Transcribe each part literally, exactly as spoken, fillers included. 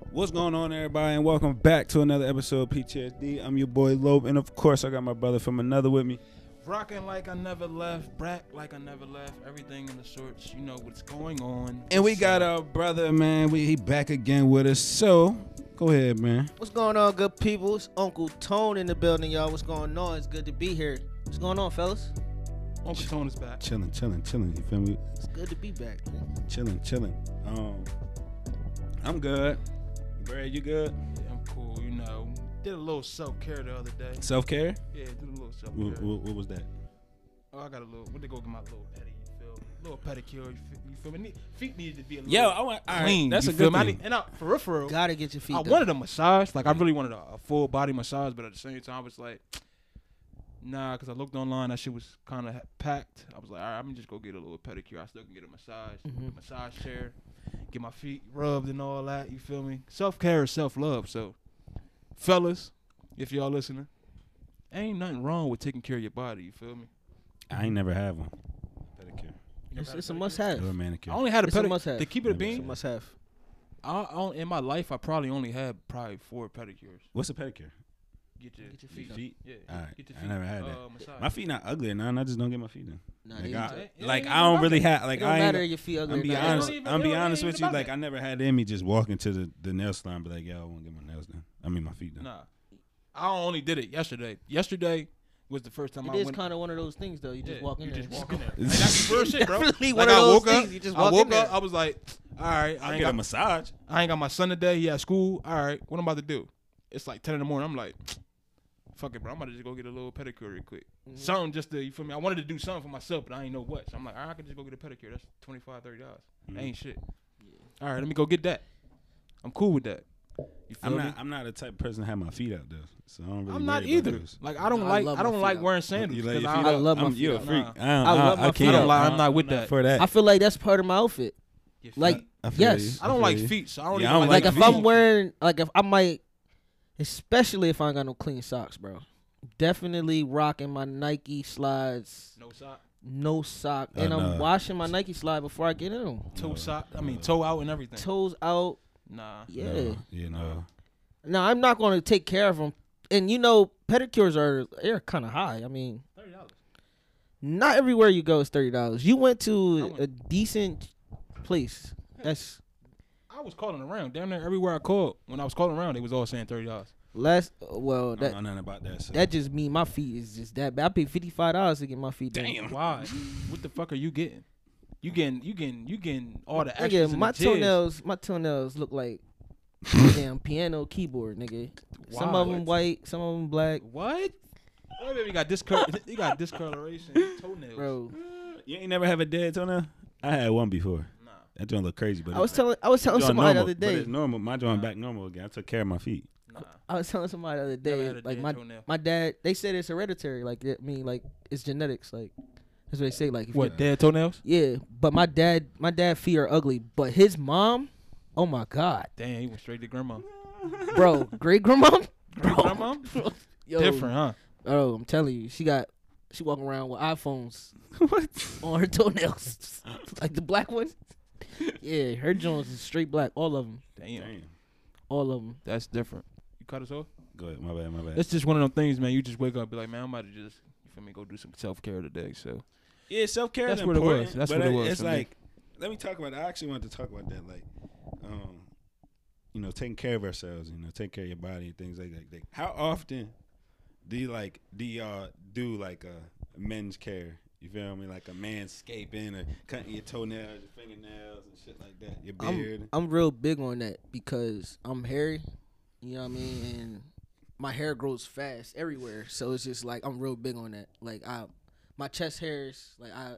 What's going on, everybody, and welcome back to another episode of P T S D. I'm your boy Loeb, and of course, I got my brother from another with me. Rocking like I never left, Brack like I never left, everything in the shorts, you know what's going on. And we got our brother, man. We he back again with us. So, go ahead, man. What's going on, good people? It's Uncle Tone in the building, y'all. What's going on? It's good to be here. What's going on, fellas? Uncle Tone is back. Chilling, chilling, chilling. You feel me? It's good to be back, man. Chilling, chilling. Um, I'm good. Brad, you good? Yeah, I'm cool, you know. Did a little self-care the other day. Self-care? Yeah, did a little self-care. What, what, what was that? Oh, I got a little, went to go get my little petty, you feel me? Little pedicure, you feel, you feel me? Feet needed to be a little Yo, I want, all right, clean. that's you a feel good me? I thing. need, and I, for real, for real, Gotta get your feet I done. wanted a massage. Like, I really wanted a, a full body massage, but at the same time, I was like, nah, because I looked online, that shit was kind of packed. I was like, all right, I'm going to just go get a little pedicure. I still can get a massage, Mhm. a massage chair, get my feet rubbed and all that, you feel me? Self-care is self-love, so, fellas, if y'all listening, ain't nothing wrong with taking care of your body, you feel me? I ain't never had one. Pedicure. It's, it's a must-have. Or a manicure. I only had a It's a pedicure. must-have. To keep it a Maybe It's a bean, must-have. I, I, in my life, I probably only had probably four pedicures. What's a pedicure? Get your, Get your Feet? feet feet? Yeah, All right. get your I feet. never had that. uh, massage. My feet not ugly or nothing. I just don't get my feet done. Nah, Like, they- I, It- it like ain't I don't even really about have it like don't I ain't, matter if your feet ugly I'm or be not. honest. It don't even- I'm it be don't honest even with you. about Like that. I never had it in me just walking to the, the nail salon, be like, yo, I want to get my nails done. I mean my feet done. Nah, I only did it yesterday. Yesterday was the first time It I is went. kind of one of those things, though. You just Yeah, walk in you there. just walk in there. It's Like, that's the first shit, bro. Definitely Like, one of I those woke things. up. You just I walk woke in there. up. I was like, all right, I I ain't get a got, massage. I ain't got my son today. He at school. All right, what I'm about to do? It's like ten in the morning. I'm like, fuck it, bro. I'm about to just go get a little pedicure real quick. Mhm. Something just to, you feel me? I wanted to do something for myself, but I ain't know what. So I'm like, all right, I can just go get a pedicure. That's twenty-five, thirty dollars. Mhm. Ain't shit. All right, let me go get that. I'm cool with that. You feel I'm me? not. I'm not the type of person to have my feet out there, so I don't really. I'm not worry about either. those. Like I don't No, I like love I my don't feet like out. wearing sandals. You like 'cause your I, feet I out? love my I'm, feet You're a out. freak. Nah. I, don't, I love I, my I feet can't. I don't lie. I'm I- not with I'm that. For that. I feel like that's part of my outfit. Your feet. Like, I feel yes. you. I don't feel like you. feet, so I don't Yeah, even I don't like, Like, if feet. I'm wearing, like, if I might, especially if I ain't got no clean socks, bro. Definitely rocking my Nike slides, no sock, no sock, Oh, and I'm no. washing my Nike slide before I get in them. toe No, sock. I mean no. toe out and everything. Toes out. Nah. Yeah. No, you know. No, I'm not going to take care of them. And you know, pedicures are they're kind of high. I mean, Thirty dollars. not everywhere you go is thirty dollars. You went I to went- a decent place. That's I was calling around. Down there, everywhere I called, when I was calling around, they was all saying thirty dollars. less. Well, I don't that know nothing about that. So. that just mean my feet is just that bad. I paid fifty five dollars to get my feet done. Damn. Why? What the fuck are you getting? You getting you getting you getting all the extras Nigga, in my the jizz. toenails, my toenails look like a damn piano keyboard, nigga. Some Why? of them white, some of them black, What? Oh, baby, you got discol- you got discoloration toenails. bro. You ain't never have a dead toenail? I had one before. Nah. That joint look crazy, but I was it's- telling, I was telling joint somebody normal, the other But day. it's normal. My joint Nah. back normal again. I took care of my feet. Nah. I was telling somebody the other Never day, had a like dead my toenail. my dad. They said it's hereditary. Like I mean, like it's genetics. Like that's what they say. Like if What, you- dead toenails? Yeah, but my dad, my dad feet are ugly. But his mom, oh my god, Damn, he went straight to grandma. bro, great grandma, Great grandma? yo, Different, huh? Oh, I'm telling you, she got, she walking around with iPhones on her toenails, like the black one. Yeah, her Jones is straight black, all of them, Damn. Damn. all of them. That's different. You cut us off? Go ahead. My bad. My bad. It's just one of them things, man. You just wake up and be like, man, I'm about to just, you feel me, go do some self care today. So Yeah, self care is That's what it important. was. That's but what it it- was It's for me. like, let me talk about. I actually wanted to talk about that, like, um, you know, taking care of ourselves. You know, taking care of your body and things like that. Like, how often do you like do y'all do like a men's care? You feel me? Like a manscaping or cutting your toenails, your fingernails, and shit like that. Your beard. I'm, I'm real big on that because I'm hairy, you know what I mean, and my hair grows fast everywhere. So it's just like I'm real big on that. Like I, my chest hairs, like I.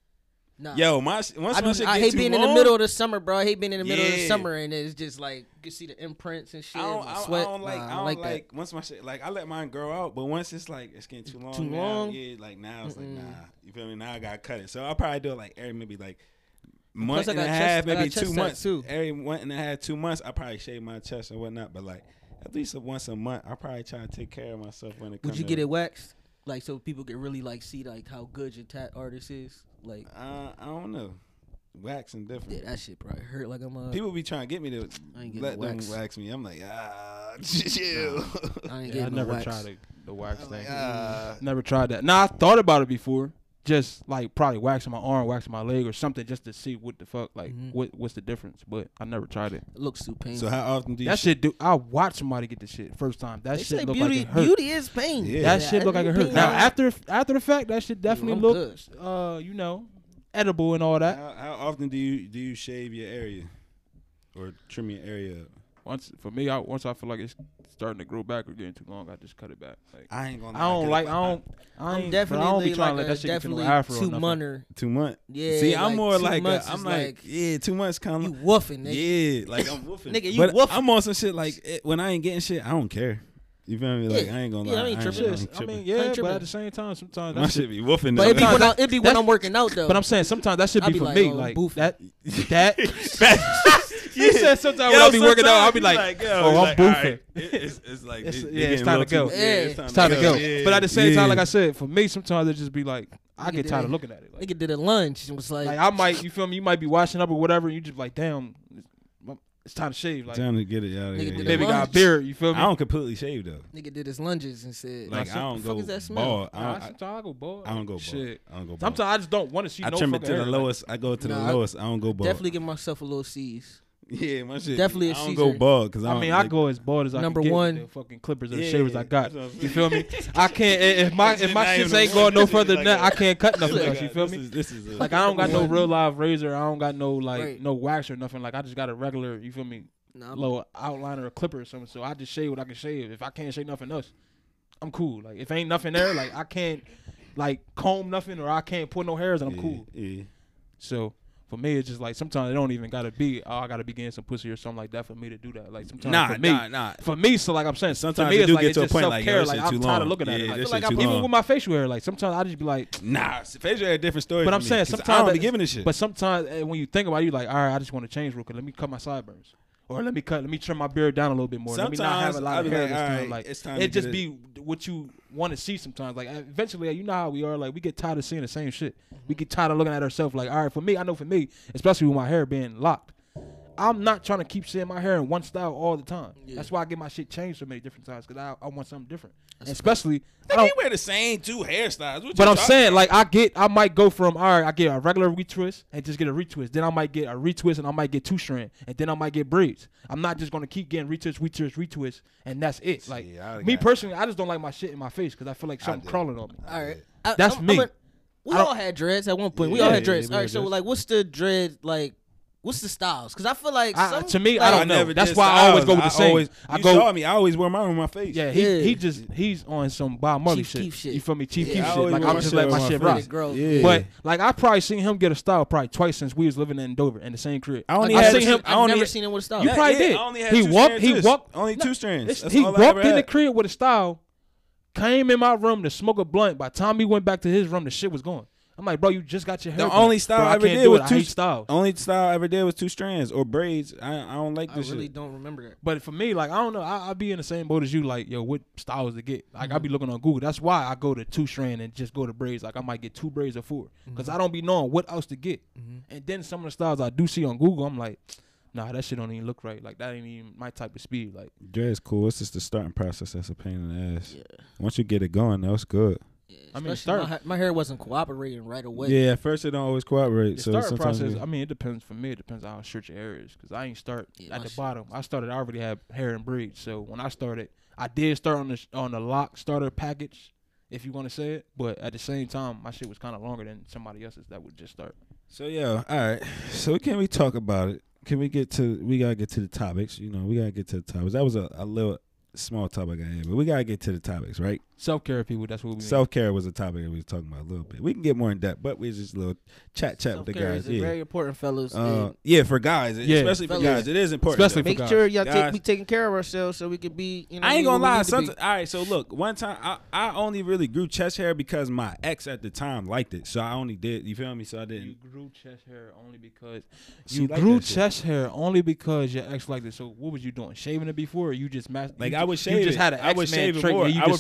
Nah. Yo, my once I, my do, shit I get hate too being long, in the middle of the summer, bro. I hate being in the middle of the Yeah. summer, and it's just like you can see the imprints and shit. I don't, and I, don't, sweat. I don't like. Nah, I don't like, like, once my shit. Like I let mine grow out, but once it's like it's getting too long. Too now, long? Yeah, like now it's Mm-mm. like nah. You feel me? Now I gotta cut it. So I'll probably do it like every maybe like Plus month I and a got half, chest- I maybe got chest two tats, months. too. Every month and a half, two months, I probably shave my chest and whatnot. But like at least once a month, I probably try to take care of myself when it comes. Would you to, get it waxed, like so people can really like see like how good your tat artist is? Like Uh, I don't know. waxing different. Yeah, that shit probably hurt like a mother. People be trying to get me to I ain't getting let them wax. wax me. I'm like, ah, chill. I ain't Yeah, I getting no never wax. tried the, the wax I'm thing. like, ah. Never tried that. Nah, I thought about it before. Just like probably waxing my arm, waxing my leg, or something, just to see what the fuck, like Mhm. what what's the difference. But I never tried it. It looks too painful. So how often do you? That shit do. I watched somebody get the shit first time. That they shit say look beauty, like it hurt. beauty is pain. Yeah. That shit look like it hurt. pain. Now after after the fact, that shit definitely I'm look, uh, you know, edible and all that. How, how often do you do you shave your area or trim your area up? Once for me, I once I feel like it's starting to grow back or getting too long, I just cut it back. Like I ain't gonna. I don't like. I don't. I I'm ain't, definitely but I don't be like trying to a let that shit get to no definitely afro or two nothing. month. two months. Yeah. See, I'm more two like a, months I'm is like, yeah, two months kind you of. woofing, nigga. Yeah, like I'm woofing. Nigga, you but woofing. I'm on some shit like it, when I ain't getting shit, I don't care. You feel me? Like Yeah. I ain't gonna Yeah, lie. I ain't tripping. I ain't I tripping. mean, yeah, ain't but tripping. at the same time, sometimes My that shit shit. be woofing. But it be though. when I, it be when That's- I'm working out though. But I'm saying sometimes that should I be be for like, me. oh, Like boofing. that. That. You said sometimes Yo, when I be working out, sometimes I'll be you like, yo, oh, it's I'm like, boofing. alright, it- It's, it's like It's- it- yeah, it it's getting time a to little go. too- Yeah. It's time to go. Yeah, But at the same yeah. time, like I said, for me, sometimes it just be like I Nigga get did tired it. of looking at it. Like, Nigga did a lunge and was like, like I might, you feel me? You might be washing up or whatever, and you just like, damn, it's time to shave. Like, Time to get it out of Nigga here. did yeah. baby got a lunge. beard. You feel me? I don't completely shave though. nigga did his lunges and said, Like Nah, I don't the fuck go is that smell? bald. I Nah, don't, I, sometimes I go bald. I don't go bald. Shit. I don't go bald. Sometimes I just don't want to see I no trim it fucking to the hair. Like, lowest. I go to Nah, the I lowest. I don't go bald. definitely give myself a little C's. Yeah, my shit. Definitely a I don't Caesar. go bald because I, I don't, mean, like, I go as bald as I Number can get one. with the fucking clippers or the Yeah, shavers I got. that's what I'm You saying. feel me? I can't if my if my Not shits even ain't a going no one. further than Like that. a- I can't cut nothing Like else. a- You feel this me? Is, this is a, Like I don't got no One. real live razor. I don't got no like Right. no wax or nothing. Like I just got a regular. You feel me? Nah, I'm- Little outliner or clipper or something. So I just shave what I can shave. If I can't shave nothing else, I'm cool. Like if ain't nothing there, like I can't like comb nothing or I can't put no hairs, and I'm yeah, cool. Yeah. So for me, it's just like sometimes it don't even gotta be. Oh, I gotta be getting some pussy or something like that for me to do that. Like sometimes Nah, for me, nah, nah. for me, so like I'm saying, Sometimes to me you it's do like get it's to a just point like, yo, self-care. this Like shit I'm too tired of long. looking at Yeah, it. Like, this like shit I'm, too even long. with my facial hair, like sometimes I just be like, Nah, facial hair different story. But for I'm me, saying 'cause sometimes I don't be that- giving a shit. but sometimes eh, when you think about it, you like, all right, I just want to change real quick. Let me cut my sideburns. Or let me cut, let me trim my beard down a little bit more. Let me not have a Sometimes lot I of be hair like, this all time. right, Like it's time it to just get be what you want to see sometimes. Like eventually, you know how we are. Like we get tired of seeing the same shit. We get tired of looking at ourselves. Like all right, for me, I know for me, especially with my hair being locked, I'm not trying to keep seeing my hair in one style all the time. Yeah. That's why I get my shit changed so many different times because I, I want something different. That's Especially, I Nigga, don't, you wear the same two hairstyles. What but you I'm talking saying, about? like, I get, I might go from, all right, I get a regular retwist and just get a retwist. Then I might get a retwist and I might get two strand. And then I might get braids. I'm not just going to keep getting retwist, retwist, retwist, and that's it. Like, Yeah, I me got- personally, I just don't like my shit in my face because I feel like something did. crawling on me. all right. I, That's I'm- me. I'm a- we I don't- all had dreads at one point. we Yeah, all had yeah, dreads. we all had right, so dreads. like, what's the dread like? What's the styles? Because I feel like I, some, to me, like, I don't know. never That's did why I always styles. go with the same. Always, I you go, saw me. I always wear mine on my face. yeah, he, Yeah. he just, he's on some Bob Marley Chief shit. Keef shit. You feel me? Chief Yeah, Keef I shit. always Like, wear I'm my just shit letting on my my shit face. rock. Let it grow. Yeah. But like I probably seen him get a style probably twice since we was living in Dover in the same crib. I only Like, I I've had seen never him- seen- I I've only never had- seen him with a style. You Yeah, probably yeah, did. I only had He two walked. strands He this. walked. Only two No, strands. it's- That's he all I walked ever in the had. crib with a style. Came in my room to smoke a blunt. By the time he went back to his room, the shit was gone. I'm like, bro, you just got your hair. The done. only style Bro, I ever can't did do was it. I two hate styles. Only style I ever did was two strands or braids. I I don't like I this really shit. don't remember that. But for me, like I don't know, I, I be in the same boat as you. Like, yo, what styles to get? Like, Mm-hmm. I be looking on Google. That's why I go to two strand and just go to braids. Like, I might get two braids or four, because Mm-hmm. I don't be knowing what else to get. And then some of the styles I do see on Google, I'm like, nah, that shit don't even look right. Like, that ain't even my type of speed. Like, Dread's cool. It's just the starting process that's a pain in the ass. Yeah. Once you get it going, though, it's good. Yeah, I mean, especially start- my, ha- my hair wasn't cooperating right away. Yeah, at first it don't always cooperate. the so starting sometimes process, we- I mean, it depends. For me, it depends on how short your hair is. Because I ain't start Yeah, at my the shit- bottom. I started, I already had hair and braids. So when I started, I did start on the sh- on the lock starter package, if you want to say it. But at the same time, my shit was kind of longer than somebody else's that would just start. So yeah, all right. So can we talk about it? Can we get to? We gotta get to the topics. You know, we gotta get to the topics. That was a, a little small topic I had, but we gotta get to the topics, right? Self care, people. That's what we. Self care was a topic that we was talking about a little bit. We can get more in depth, but we just a little chat chat with the Self-care guys. is Yeah, very important, fellas. uh, and yeah, for guys, Yeah. especially for Fellas. guys, it is important. Especially though. for make guys. sure y'all Guys. take, be taking care of ourselves so we can be. You know, I ain't who gonna we lie. need to be. Sometimes, all right. So look, one time I, I only really grew chest hair because my ex at the time liked it, so I only did. You feel me? So I You didn't. grew chest hair only because She you liked grew that shit. chest hair only because your ex liked it. So what was you doing? Shaving it before, or you just mas- Like you, I would shave You just it. had an I would X-Man shave it trait more. where you I just would said, probably-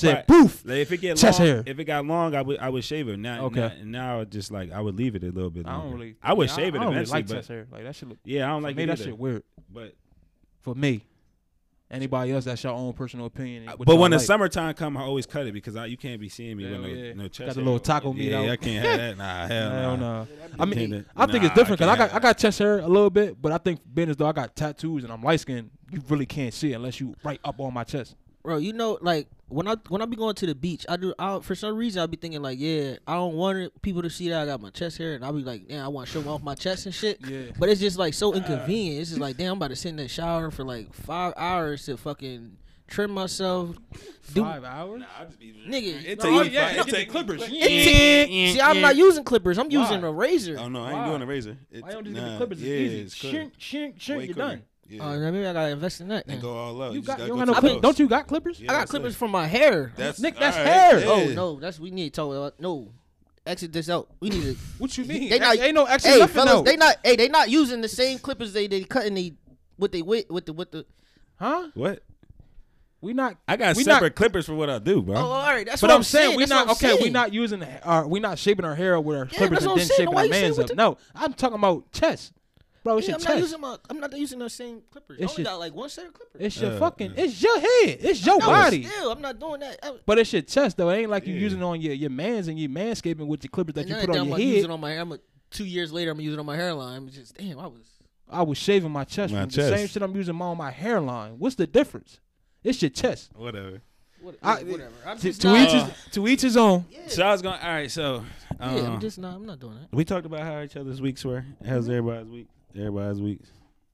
youth. Like if it get Chest long, hair. if it got long, I would I would shave it. Now, Okay. now, now just like I would leave it a little bit I longer. don't really. I would yeah, shave it I don't really eventually, like but chest hair. Like that shit look. yeah, I don't For like me, it that either. shit weird. But For me. Anybody else, that's your own personal opinion. what but y'all when the like. summertime come, I always cut it because I, you can't be seeing me Hell with no, yeah. no chest Got the hair. little taco meat yeah, out. I can't have that. Nah, hell, Hell nah. no. I mean, Can't- I think nah, it's different because I can't got I have got chest hair a little bit, but I think being as though I got tattoos and I'm light skinned, you really can't see it unless you right up on my chest. Bro, you know, like when I when I be going to the beach, I do. I for some reason I be thinking like, yeah, I don't want it- people to see that I got my chest hair, and I be like, damn, I want to show off my chest and shit. Yeah. But it's just like so inconvenient. It's just like, damn, I'm about to sit in the shower for like five hours to fucking trim myself. Do, Five hours? nigga, It no, take Oh you yeah, five- it it get the take- clippers. it take- see, I'm not using clippers. I'm using Why? a razor. Oh no, I ain't Why? doing a razor. It, Why don't you just nah, get the clippers? It's yeah, easy. it's quicker. Shink, shink, shink, Way you're quicker. done. Yeah. Oh, then maybe I gotta invest in that. and then. go all out. You just got gotta you don't go got no to clippers. the Don't you got clippers? Yeah, I got that's clippers it. for my hair. That's Nick, that's all hair. yeah. Oh no, that's we need to talk about. No, exit this out. We need to. What you mean? They not- ain't no extra Hey, nothing fellas, though. they not. Hey, they not using the same clippers they they cutting the with they with with the with the. Huh? What? We not. I got we separate not, clippers for what I do, bro. Oh, all right. That's But what I'm saying we That's what not I'm okay. We saying. not using our. We not shaping our hair with our Yeah, clippers that's what and I'm then saying. shaping Why our you saying mans with up. the- No, I'm talking about chest, bro. It's Yeah, your I'm chest. not using my. I'm not using the same clippers. It's I only your- got like one set of clippers. It's your Uh, fucking. uh. It's your head. It's your No, but body. Still, I'm not doing that. I, But it's your chest though. It ain't like you Yeah. using it on your your mans and you manscaping with your clippers that and you then put on I'm your gonna head. use it on my hair. I'm a, two years later, I'm gonna use it on my hairline. It's just damn. I was. I was shaving my chest My with chest. the same shit I'm using on my hairline. What's the difference? It's your chest. Whatever. What, I- whatever. I'm To, just to not. each his to each his own. yeah, So I was going. All right. So um, yeah, I'm just not. I'm not doing that. we talked about how each other's weeks were. How's everybody's week? Everybody's weeks.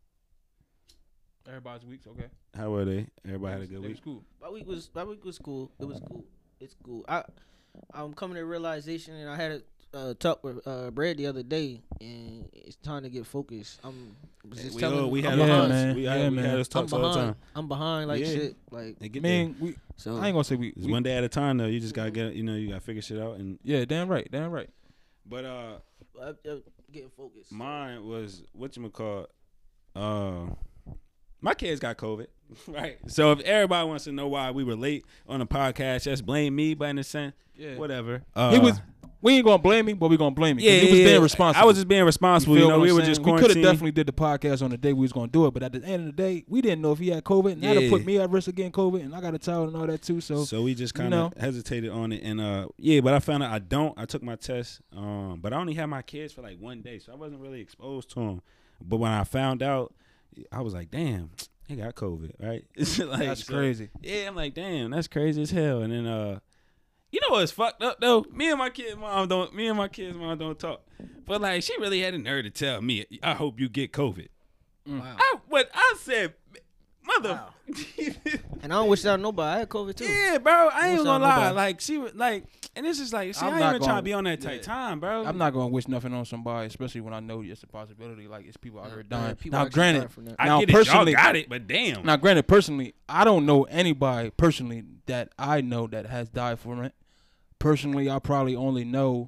Everybody's weeks, okay. How were they? Everybody had a good They week. was cool. My week was my week was cool. It was cool. It's cool. I I'm coming to realization, and I had a uh, talk with uh, Brad the other day, and it's time to get focused. I'm was just We, telling all, him we had I'm Yeah, those behind. talks. man. We, Yeah, had, we man. had those I'm talks all the behind. time. I'm behind like Yeah. shit. Like They I get mean, we so. I ain't gonna say we, It's we one day at a time though. You just gotta get. You know, you gotta figure shit out. And yeah, damn right, damn right. but uh, I'm, I'm getting focused. mine was what you call. Uh, my kids got COVID, right? So if everybody wants to know why we were late on the podcast, just blame me. But in a sense, Yeah. whatever. Uh, He was. We ain't gonna blame him, but we gonna blame him. 'cause Yeah, he was yeah, being yeah. responsible. I was just being responsible. You, feel know, what we I'm were saying? just We could have quarantined. definitely did the podcast on the day we was gonna do it, but at the end of the day, we didn't know if he had COVID, and that'd Yeah. put me at risk of getting COVID, and I got a child and all that too. So, So we just you kind of know. hesitated on it, and uh, yeah, but I found out I don't. I took my test, um, but I only had my kids for like one day, so I wasn't really exposed to them. But when I found out, I was like, damn, he got COVID, right? It's like, that's so- crazy. Yeah, I'm like, damn, that's crazy as hell. And then, uh, you know what's fucked up though? Me and my kid's mom don't. Me and my kid's mom don't talk. But like, she really had a nerve to tell me, I hope you get COVID. Wow. I what I said, mother. Wow. And I don't wish that on nobody. I had COVID too. Yeah, bro. I ain't What's gonna up, lie. nobody? Like she was like, and this is like, see, I'm I ain't not even trying gonna- to be on that tight yeah. time, bro. I'm not gonna wish nothing on somebody, especially when I know it's a possibility. Like it's people out here Yeah, dying. people Now, actually granted, dying from that. I now get it. Y'all personally, got it, but damn. now granted, personally, I don't know anybody personally that I know that has died from it. Personally, I probably only know.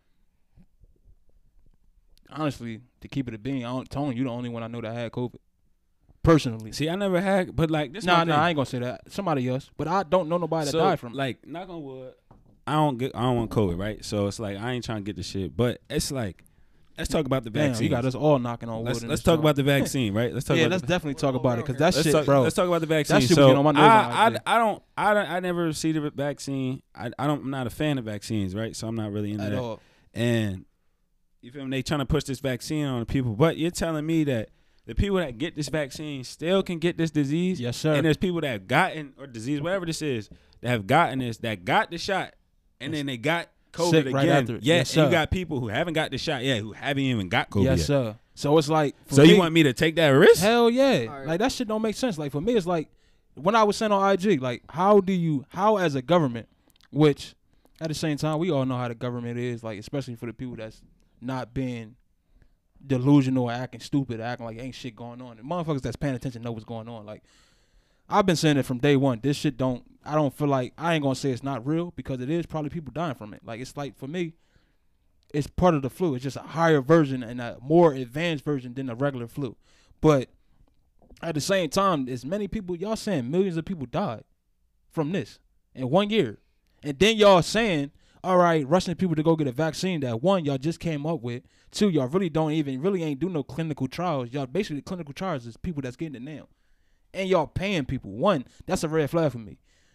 Honestly, to keep it a bean, I don't, Tony, you the only one I know that had COVID. Personally, See, I never had, but like this. nah, my nah, thing. I ain't gonna say that. Somebody else, but I don't know nobody that So, died from it. like, knock on wood. I don't get. I don't want COVID, right? So it's like I ain't trying to get the shit, but it's like, let's talk about the Damn, vaccine. you got us all knocking on wood. Let's in let's this talk song. about the vaccine, right? Let's talk Yeah, about let's the, definitely talk about it because that Let's shit, talk, bro. let's talk about the vaccine. shit was so getting on my nerves I, on I, I G. I don't, I don't, I never see the vaccine. I, I don't, I'm not a fan of vaccines, right? So I'm not really into at that. all. And you feel me? They trying to push this vaccine on the people, but you're telling me that the people that get this vaccine still can get this disease. Yes, sir. And there's people that have gotten or disease, whatever this is, that have gotten this, that got the shot, and then they got COVID Sick again. right after it. Yeah, Yes, and you sir. got people who haven't got the shot yet, who haven't even got COVID Yes, yet. sir. So it's like, for So me, you want me to take that risk? hell yeah, All right. like that shit don't make sense. Like for me, it's like when I was saying on I G, like how do you, how as a government, which at the same time we all know how the government is, like especially for the people that's not being delusional or acting stupid, or acting like ain't shit going on. The motherfuckers that's paying attention know what's going on. Like I've been saying it from day one. This shit don't. I don't feel like I ain't gonna say it's not real because it is probably people dying from it. Like it's like for me, it's part of the flu. It's just a higher version and a more advanced version than the regular flu. But at the same time, as many people, y'all saying millions of people died from this in one year. And then y'all saying, all right, rushing people to go get a vaccine that one, y'all just came up with. Two, y'all really don't even, really ain't do no clinical trials. Y'all basically, clinical trials is people that's getting it now. And y'all paying people. One, that's a red flag for me.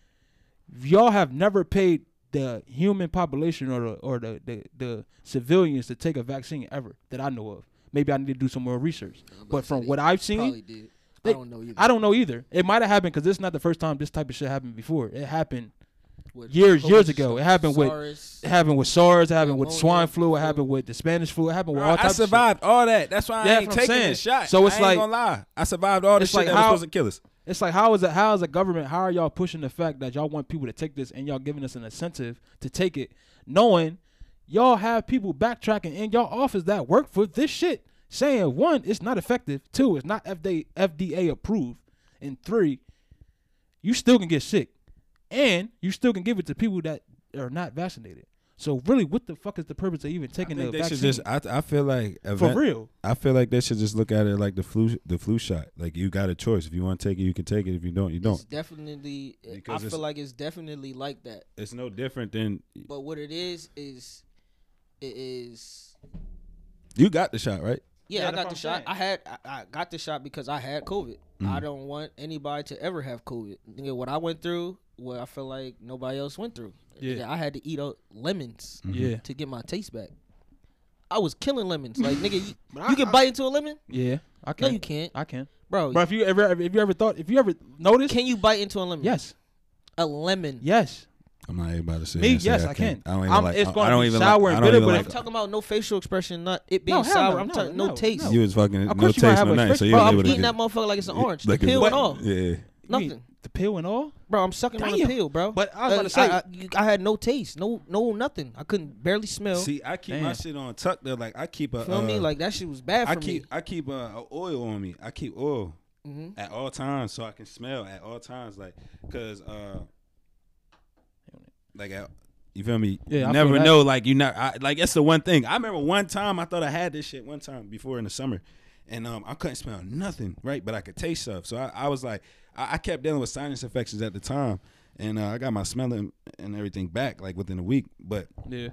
Y'all have never paid the human population or the or the, the, the civilians to take a vaccine ever that I know of. Maybe I need to do some more research. But from what I've seen, probably did. They, I don't know either. I don't know either. It might have happened because this is not the first time this type of shit happened before. It happened With years, COVID years ago. stuff, It happened with SARS, it happened with SARS. It happened with pneumonia, swine flu. It flu. happened with the Spanish flu. It happened with Bro, all I types survived all that. That's why Yeah, I ain't that's what I'm taking saying. the shot. So it's I ain't like- gonna lie. I survived all the it's shit like that how- was supposed to kill us. of shit. It's like how is it? How is a government? How are y'all pushing the fact that y'all want people to take this and y'all giving us an incentive to take it, knowing y'all have people backtracking in y'all office that work for this shit, saying one, it's not effective. Two, it's not F D A F D A approved, and three, you still can get sick, and you still can give it to people that are not vaccinated. So really, what the fuck is the purpose of even taking I think the they vaccine? should just. I, I feel like for event- real. I feel like they should just look at it like the flu, the flu shot. Like you got a choice. If you want to take it, you can take it. If you don't, you don't. It's definitely. Because I it's- feel like it's definitely like that. It's no different than But what it is is, it is. you got the shot, right? Yeah, Yeah, I that's got what the I'm shot. saying. I had. I, I got the shot because I had COVID. Mhm. I don't want anybody to ever have COVID. Nigga, what I went through, what I feel like nobody else went through. Yeah. Nigga, I had to eat out lemons Mhm. Yeah, to get my taste back. I was killing lemons. Like nigga, you, But you I- can I- bite into a lemon? yeah. I No, can. you can't, I can. bro. But if you ever, if you ever thought, if you ever noticed, Can you bite into a lemon? yes, A lemon. yes. I'm not even about to say. Me, and say yes, I I can't. can. I don't even I'm- like. it's I- gonna I don't be even sour like, and I don't bitter, even but like. I'm talking about no facial expression, not it being No, hell sour. no, I'm no, talking no, no, taste. no. You was fucking Of no course you taste, gonna no have a nothing. So expression. you Bro, was I'm able to eating get- that motherfucker like it's an orange. like the it's peel wet. and all. Yeah. Nothing. The pill and all. Bro, I'm sucking on the Damn. peel, bro. But I was Uh, about to say, I, I, you- I had no taste, no, no, nothing. I couldn't barely smell. See, I keep my Damn. shit on tuck though. Like I keep a. Feel me? uh, Like that shit was bad for I keep me. I keep a, a oil on me. I keep oil hmm at all times so I can smell at all times. Like, cause uh, like at, you feel me? Yeah, you I never feel that. know. Like you not I, like that's the one thing. I remember one time I thought I had this shit one time before in the summer, and um I couldn't smell nothing, right? But I could taste stuff. So I, I was like, I, I kept dealing with sinus infections at the time, and uh, I got my smelling and everything back like within a week. But yeah.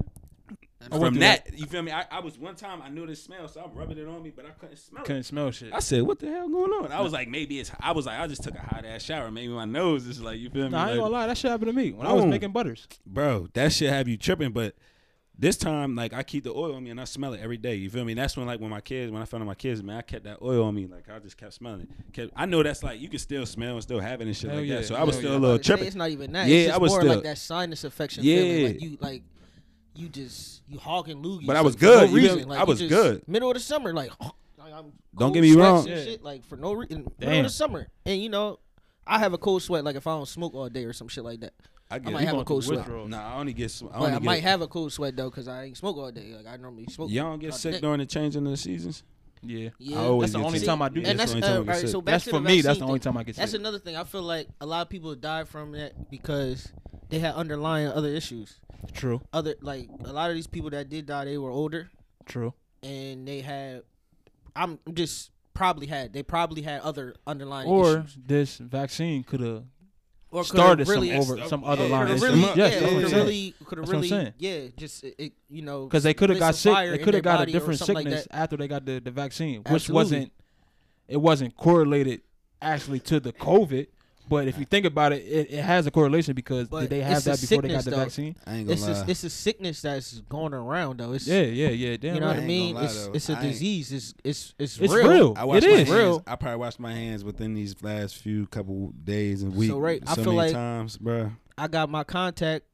I from went through that, you feel me? I, I was one time I knew the smell, so I'm rubbing it on me, but I couldn't smell it. Couldn't smell shit. I said, "What the hell going on?" I was like, "Maybe it's." I was like, "I just took a hot ass shower. Maybe my nose is like, you feel me?" Nah, I ain't Like, gonna lie, that shit happened to me when I was Boom. making butters. bro, that shit have you tripping. But this time, like, I keep the oil on me and I smell it every day. You feel me? That's when, like, when my kids, when I found out my kids, man, I kept that oil on me. Like, I just kept smelling it. Kept, I know that's like you can still smell and still have it and shit Hell like yeah, that. So I was hell still yeah. a little About to say, tripping. It's not even that. Yeah, it's just I was more still- like that sinus infection Yeah. feeling. Like you, like you just you hogging loogies. But I was like, good, For no you feel reason. me? Like, I you was just- good. Middle of the summer, like, like I'm Don't cold get me sweats wrong. and Yeah. shit, like for no reason. Middle Damn. of the summer, and you know, I have a cold sweat. Like if I don't smoke all day or some shit like that. I I get might it. have a going cold through sweat. withdrawal. Nah, I only get. sm- I But only I get, might have a cold sweat though, cause I ain't smoke all day. Like I normally smoke. Y'all don't get throughout the sick day. during the changing of the seasons. Yeah. Yeah, I always That's the get only sick. time I do Yeah, that. and that's that's the only uh, time I get right. sick. So back That's to for the me. That's vaccine the only thing. time I get That's sick. another thing. I feel like a lot of people die from that because they had underlying other issues. True. Other like a lot of these people that did die, they were older True. and they had. I'm just probably had. They probably had other underlying Or issues. this vaccine could have Or could've started really, some over some other could line. have issues. really, Yes, yeah, that's could what I'm have saying. really, could have That's what I'm really, saying. yeah, just it, it, you know, Because they could have lit got some sick. fire They in could have their got a body or different something like sickness that. after they got the, the vaccine, which Absolutely. wasn't it wasn't correlated actually to the COVID. But if you think about it, it, it has a correlation because But did they have it's a that before they got sickness, the though. vaccine? I ain't gonna It's lie. a, it's a sickness that's going around though. It's Yeah, yeah, yeah. Damn you know right. what I I ain't mean. gonna lie, It's though. it's a I ain't- disease. It's it's it's, It's real. real. I washed It my is. hands. Real. I probably washed my hands within these last few couple days and weeks. So, right, I so feel many like- times, bro. I got my contact.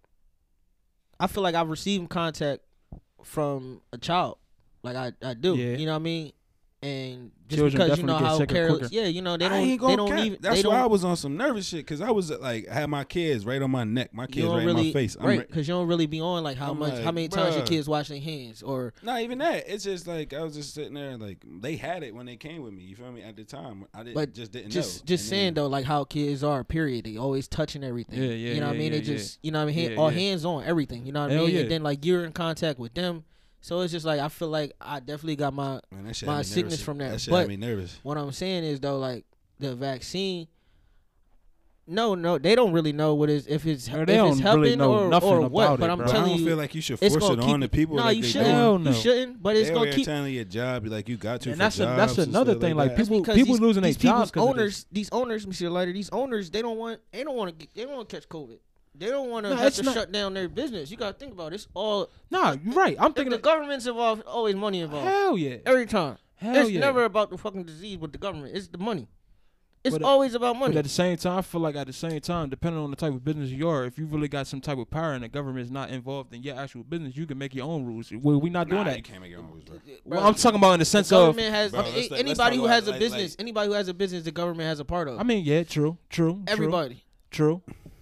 I feel like I've received contact from a child. Like I, I do. Yeah. You know what I mean? And just Children because you know definitely get how sicker careless, quicker. yeah, you know they I don't, ain't they gonna don't cap. even, That's they why don't, I was on some nervous shit because I was like had my kids right on my neck, my you kids don't right really, in my face. I'm right? re- Because you don't really be on like how I'm much, like, how many times your bruh. kids wash their hands or Not even that. It's just like I was just sitting there, like they had it when they came with me. You feel me? At the time, I didn't, But just didn't just know. just And saying then- though, like how kids are. Period. They always touching everything. Yeah, yeah, You know what I yeah, mean? yeah, they just, yeah. you know what I mean? Yeah, All yeah. hands on everything. You know what I Hell mean? yeah. And then like you're in contact with them, so it's just like I feel like I definitely got my. Man, that shit my had me sickness nervous. from that. That shit But- had me nervous. What I'm saying is though, like the vaccine, No, no, they don't really know what is if it's Bro, if they it's don't helping really know or, nothing or about what. it, But I'm bro. I telling don't you, feel like you should it's force gonna it keep on the you- people. No, like you they shouldn't. Hell doing. no. You shouldn't. But it's They gonna over keep. here telling you a job, be like you got to. And for that's a- jobs that's and another stuff thing, like, that. people- Because people these, losing their these people's jobs 'cause of owners, these owners, Mister Lighter, these owners, they don't want, they don't want to, they don't want to catch COVID. They don't want to No, have it's to not- shut down their business. You got to think about it. It's all. Nah, you're right. I'm If thinking the of government's involved, always money involved. hell yeah, Every time. hell it's yeah. never about the fucking disease with the government. It's the money. It's But, uh, always about money. But at the same time, I feel like at the same time, depending on the type of business you are, if you really got some type of power and the government is not involved in your actual business, you can make your own rules. Well, we not doing Nah, that. you can't make your own rules, bro. Well, I'm talking about in the sense the of. government has Bro, I mean, let's- let's anybody talk who has about, a like- business. like- Anybody who has a business, the government has a part of. I mean, yeah, true, true, true, everybody. true,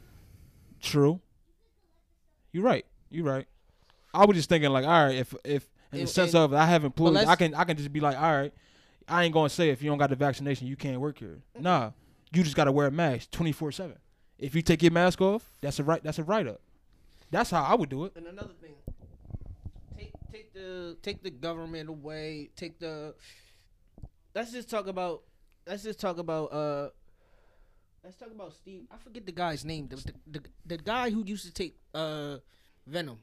true. You're right. You're right. I was just thinking, like, all right, if if in the And- sense and- of I have employees, let's- I can I can just be like, all right, I ain't gonna say if you don't got the vaccination, you can't work here. Nah, you just gotta wear a mask twenty-four seven. If you take your mask off, that's a right. That's a write up. That's how I would do it. And another thing, take take the take the government away. Take the. Let's just talk about. Let's just talk about. Uh. Let's talk about Steve. I forget the guy's name. The the, the, the guy who used to take uh Venom.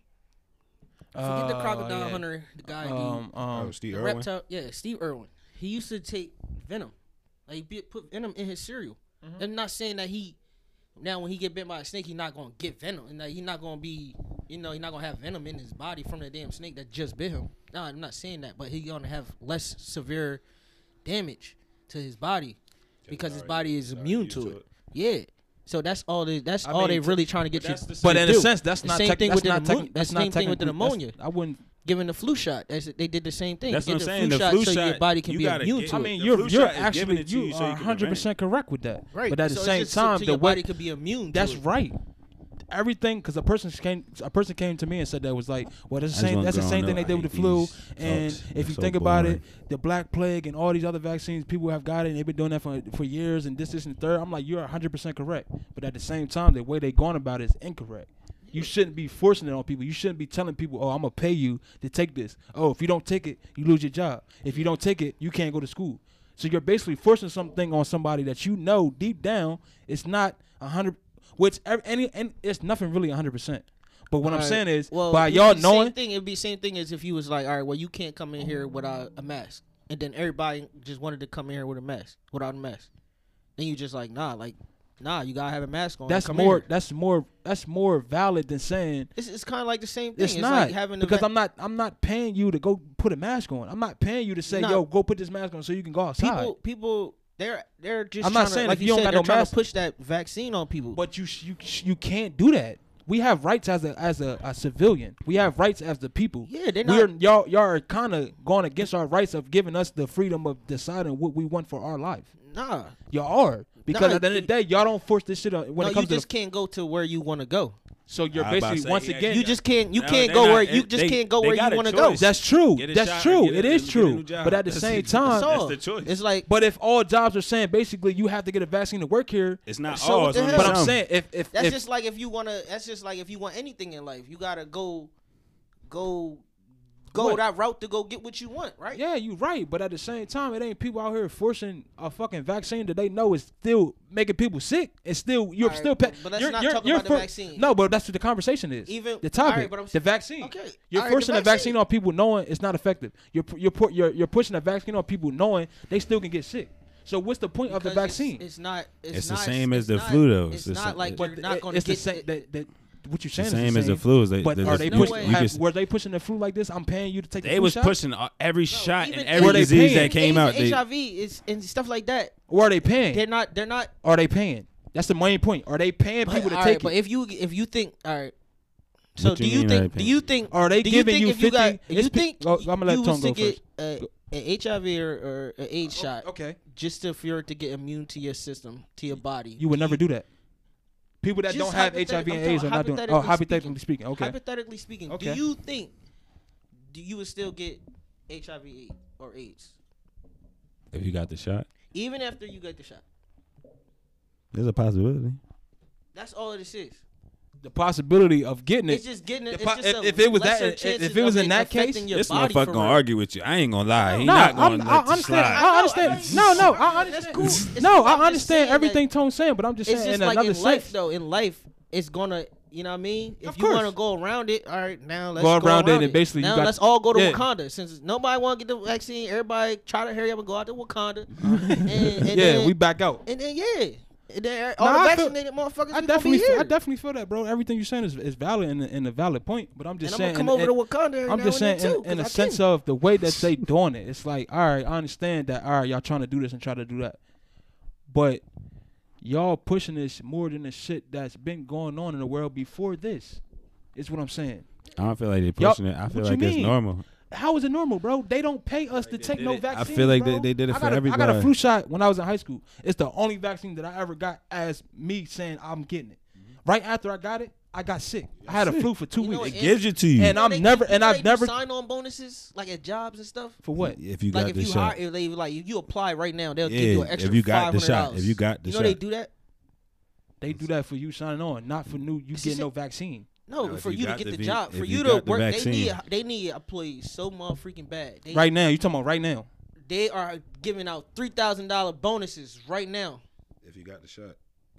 Forget the Uh, crocodile yeah. hunter. The guy. Um, Oh, um, Steve the, the Irwin. reptile. Yeah, Steve Irwin. He used to take Venom. Like he be- put Venom in his cereal. Mhm. I'm not saying that he. Now, when he get bit by a snake, he's not gonna get venom, and that he's not gonna be, you know, he's not gonna have venom in his body from the damn snake that just bit him. No, I'm not saying that, but he's gonna have less severe damage to his body because his body is immune to it. Yeah, so that's all. They, that's I all mean, they really trying to get you. that's the but to in do. a sense, that's The not same tech- thing that's with the not pneumo- tech- that's the not same thing with the technically- that's- pneumonia. I wouldn't. Giving the flu shot, that's, they did the same thing. That's Get what I'm the saying. flu The shot flu so your shot, body can you be gotta immune get- to I it. mean, The you're flu you're shot is giving actually it to you you so are you one can hundred percent correct with that. Right, But at the so it's same just so- time, so the your way body could be immune. that's to it. right. Everything, because a person came, a person came to me and said that was like, well, that's the I just same. want That's the growing same thing up, they I did with the hate flu. these And talks. if you So think about boring. it, the Black Plague and all these other vaccines, people have got it. and They've been doing that for for years, and this, this, and the third. I'm like, you're one hundred percent correct. But at the same time, the way they going about it is incorrect. You shouldn't be forcing it on people. You shouldn't be telling people, oh, I'm gonna pay you to take this. Oh, if you don't take it, you lose your job. If you don't take it, you can't go to school. So you're basically forcing something on somebody that you know deep down it's not a hundred. Which ev- any and it's nothing really a hundred percent. But what I'm Alright, saying is, well, by it'd y'all be the knowing, same thing, it'd be the same thing as if you was like, all right, well, you can't come in here without a mask, and then everybody just wanted to come in here with a mask, without a mask. Then you just like, nah, like, nah, you gotta have a mask on. to that's come in more. here. That's more. That's more valid than saying It's, it's kind of like the same thing. it's, It's, not like having a because va- I'm not. I'm not paying you to go put a mask on. I'm not paying you to say, Nah. yo, go put this mask on so you can go outside. people. People, they're they're just. I'm not trying to, saying like if you don't said, got they're no trying mask- to push that vaccine on people. But you sh- you sh- you can't do that. We have rights as a as a, a civilian. We have rights as the people. yeah, they're We're not. y'all y'all are kind of going against our rights of giving us the freedom of deciding what we want for our life. Nah, Y'all are because Nah, at the end of the day, y'all don't force this shit on when no, it you comes to. just The, can't go to where you want to go. so you're I about to basically say, once yeah, again. You just can't. You No, can't they go not- where you it- just they- can't go they where got you a want to go. choice. That's true. Get a That's shot or true. get It a- is get a true. new job. But at the That's same it. time, That's That's all. the choice. It's like, but if all jobs are saying basically you have to get a vaccine to work here, It's not So all. what It's the only hell? but I'm some. saying if if, that's if just like if you wanna. That's just like if you want anything in life, you gotta go, go, go What? that route to go get what you want, right? yeah, you right. But at the same time, it ain't people out here forcing a fucking vaccine that they know is still making people sick. It's still you're Alright, still. but- Pa- but let's you're, not you're, talk you're about the for- vaccine. No, but that's what the conversation is. Even the topic, alright, but I'm the saying- vaccine. Okay, You're alright, forcing the a vaccine on people knowing it's not effective. You're pu- you're pu- you're you're pushing a vaccine on people knowing they still can get sick. So what's the point of the Because it's- vaccine? It's, not. It's, It's the not, same as it's the not- flu, though. It's, It's the not same- like but you're not it- going to it's the get. same. That, that, what you're It's the saying same is as the the same. flu. They, But there's are a- they no pushing? way. you have- can- were they pushing the flu like this? I'm paying you to take the They flu was shot? pushing uh, every shot even and every Were they disease paying? that came out. H They, I V is and stuff like that. Or are they paying? They're not. They're not. Are they paying? That's the main point. Are they paying But, people to all take right, but it? if you if you think all right. So What do you you mean, think? are they Do paying? you think? Are they do giving you you think if you got? fifty? You it's be- think oh, I'm gonna let you Tone was go to get first. a, Go- a H I V or, or an AIDS shot Okay. just to, for it to get immune to your system, to your body? You would never do that. People that Just don't have H I V and hypothet- AIDS are I'm not doing. talking Oh, hypothetically speaking. Okay. Hypothetically speaking, Okay. do you think do you would still get H I V or AIDS if you got the shot, even after you get the shot? there's a possibility. That's all it is. the possibility of getting it. It's just getting it. The It's po- just if- a if it was lesser that- chances if it was of in that case, affecting your This body motherfucker for gonna real. argue with you. I ain't gonna lie. He No, not I'm, gonna I let you understand. slide. I understand. No, no, I understand. That's cool. It's No, cool. I'm I just understand saying that everything Tone's saying, but I'm just It's saying just in like another in sense. life, though. In life, it's gonna, you know what I mean? If Of you want to course. go around it, all right, now let's Go go, around around it and basically you now got- let's all go to yeah. Wakanda. Since nobody want to get the vaccine, everybody try to hurry up and go out to Wakanda. and, and yeah, then, we back out. and then yeah, and then all Nah, the I feel- vaccinated motherfuckers I is gonna definitely, be feel, here. I definitely feel that, bro. Everything you're saying is, is valid and, and a valid point. But I'm just and I'm saying, gonna come in- over to Wakanda. Every I'm now just and saying, then too, in, in a 'cause I sense can. of the way that they doing it, it's like, all right, I understand that. All right, y'all trying to do this and try to do that, but y'all pushing this more than the shit that's been going on in the world before this. Is what I'm saying. I don't feel like they Y'all- pushing it. I feel what like you it's mean? normal. How is it normal, bro? They don't pay us to take did no it- I vaccine. feel like they- bro. they did it I for got a- I got a everybody. flu shot when I was in high school. It's the only vaccine that I ever got as me saying I'm getting it. Right after I got it, I got sick. I had a flu for two You know weeks. It what, gives it to you. And You know I'm they- never- you and know I've they do never- sign-on bonuses like at jobs and stuff. For what? if you got Like if the you shot. hire, if they like if you apply right now, they'll Yeah, give you an if extra you got the five hundred shot, dollars. if you got the you know they shot. do that. They do that for you signing on, not for new. You It's get just no a- vaccine. No, No, if for you you to got get the the v- job, if for you you got to the work, they vaccine. need they need employees so motherfucking bad. They, Right now, you talking about right now? They are giving out three thousand dollar bonuses right now, If you got the shot.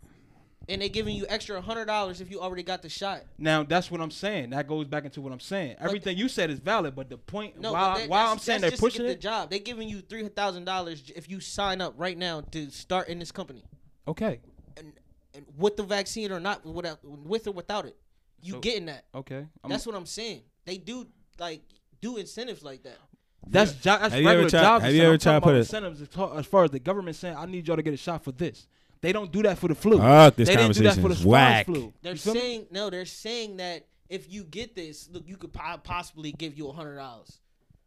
and they giving you extra hundred dollars if you already got the shot. Now that's what I'm saying. That goes back into what I'm saying. Everything you said is valid, but the point No, why but that, why that's, I'm saying that's they're just pushing to get it. the job. They giving you three thousand dollars if you sign up right now to start in this company, Okay, and, and with the vaccine or not, without with or without it, you So- getting that. okay. I'm- That's what I'm saying. They do like do incentives like that. That's jo- that's Have you ever regular tried- jobs. have you incentive. ever I'm tried talking to put about it- incentives as far- as far as the government saying I need y'all to get a shot for this. They don't do that for the flu. Fuck, this they didn't do that for the conversation's swine whack. flu. They're You feel me? saying no. They're saying that if you get this, look, you could po- possibly give you a hundred dollars.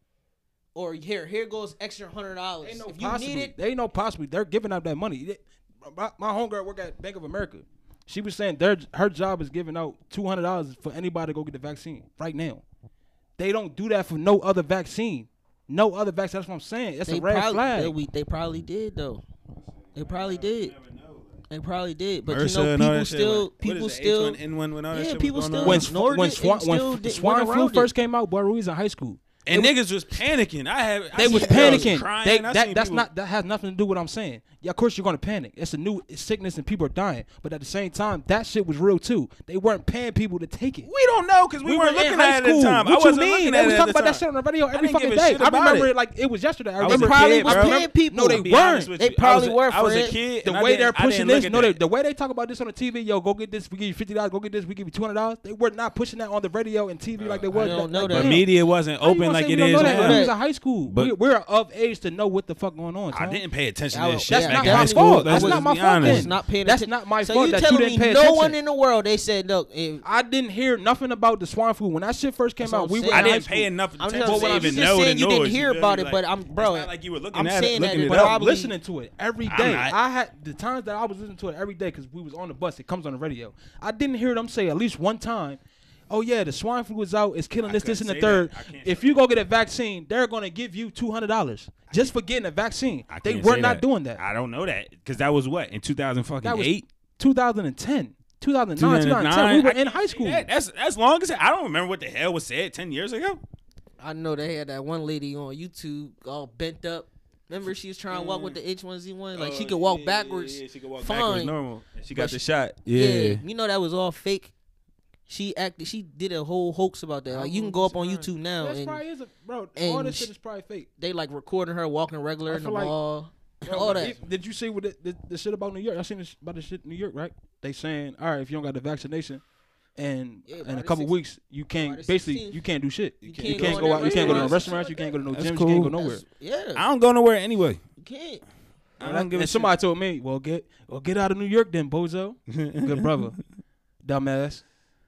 Or here, here goes extra hundred dollars. Ain't no If you possibly. need it, They ain't no possibly. They're giving out that money. They- My, my homegirl work at Bank of America. She was saying their her job is giving out two hundred dollars for anybody to go get the vaccine right now. They don't do that for no other vaccine. No other vaccine. That's what I'm saying. It's they a red probably flag. They, we, they probably did though. They probably did. They probably did. But MRSA you know, and all people that shit, still, what- what people is it, still. H one N one when all that Yeah, shit people was still- going when on? sw- ignored when it swan, and when still f- did- swine went flu around first it. came out, boy, we was in high school. And niggas was panicking. I have. I They was seen girls panicking. crying. They, I that seen that's people- not that has nothing to do with what I'm saying. Yeah, of course you're gonna panic. It's a new sickness and people are dying. But at the same time, that shit was real too. They weren't paying people to take it. We don't know because we, We weren't were in looking high at it at school. the time. What I you wasn't mean? looking They at was it talking at the about that time. shit on the radio every didn't fucking give a day. shit I about remember it. it like it was yesterday. I I was remember a probably kid, was bro. paying people. No, they To be weren't. honest with They you, probably I was a, were I was for a it. kid. The and I way didn't- they're I didn't pushing look this, at no, they, that. the way they talk about this on the T V, yo, go get this, we give you fifty dollars, go get this, we give you two hundred dollars. They were not pushing that on the radio and T V like they was. I don't know like, that. But damn. media wasn't How you open gonna like say it we don't is know that? now. We was in high school. But- we, we're of age to know what the fuck going on. I Tom. didn't pay attention I to was- this shit yeah, That's back not in my high definitely school. fault. Let's That's not just my be fault. honest. was not paying That's attention. not my so fault you that you telling didn't me pay no attention. one in the world? They said, look, if, I didn't hear nothing about the swine flu when that shit first came That's what out. I'm We were saying. in I high didn't school. pay enough I'm attention just to saying, even you just know the saying you didn't noise, hear feel about me? it, but I'm- Like, bro, It's not like you were looking I'm at saying it, that looking it it But up. I'm probably- listening to it every I'm day. not. I had the times that I was listening to it every day because we was on the bus. It comes on the radio. I didn't hear them say at least one time, "Oh yeah, the swine flu is out. It's killing I this, this, and couldn't the say third. that. I can't If say you go get a vaccine, they're gonna give you two hundred dollars just for getting a vaccine." I They can't were say not doing that. I don't know that because that was what in two thousand fucking That was eight. two thousand ten, two thousand nine, two thousand ten. We were in high school. That, that's that's long as I don't remember what the hell was said ten years ago. I know they had that one lady on YouTube all bent up. Remember, she was trying to walk with the H one Z one, like she could walk backwards. Oh, Yeah, she could walk fine. backwards normal. And she got But the she- shot. Yeah. you know that was all fake. She acted. She did a whole hoax about that. Like you can go up on YouTube now That's and probably is a, bro. all and this shit sh- is probably fake. they like recording her walking regular I in the feel like- mall. Bro, all that. if- Did you see what the, the, the shit about New York? I seen this about the shit in New York, right? They saying, all right, if you don't got the vaccination, and Yeah, in by a the couple six- weeks you by can't the basically sixteenth, you can't do shit. You You can't can't, go in go that out. You can't go to no restaurants. restaurants. You can't go to no That's gyms. cool. You can't go nowhere. That's- yeah, I don't go nowhere anyway. you can't. I don't give a And somebody told me, well, get well get out of New York then, bozo. Good brother, dumbass,